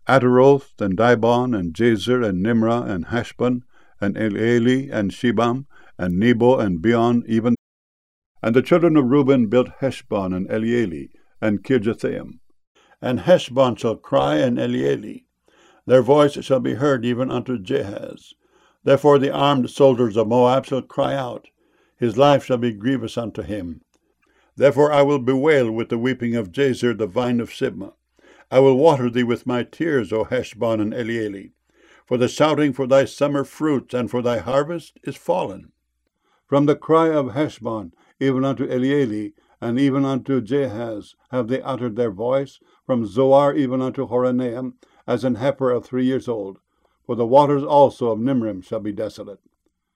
Ataroth, and Dibon, and Jazer, and Nimrah, and Heshbon, and Elealeh, and Shebam, and Nebo, and Beon, even. And the children of Reuben built Heshbon, and Elealeh, and Kirjathaim. And Heshbon shall cry, and Elealeh. Their voice shall be heard even unto Jahaz. Therefore the armed soldiers of Moab shall cry out. His life shall be grievous unto him. Therefore I will bewail with the weeping of Jazer, the vine of Sibmah. I will water thee with my tears, O Heshbon and Elealeh. For the shouting for thy summer fruits and for thy harvest is fallen. From the cry of Heshbon, even unto Elealeh, and even unto Jahaz, have they uttered their voice, from Zoar even unto Horonaim, as an heifer of 3 years old. For the waters also of Nimrim shall be desolate.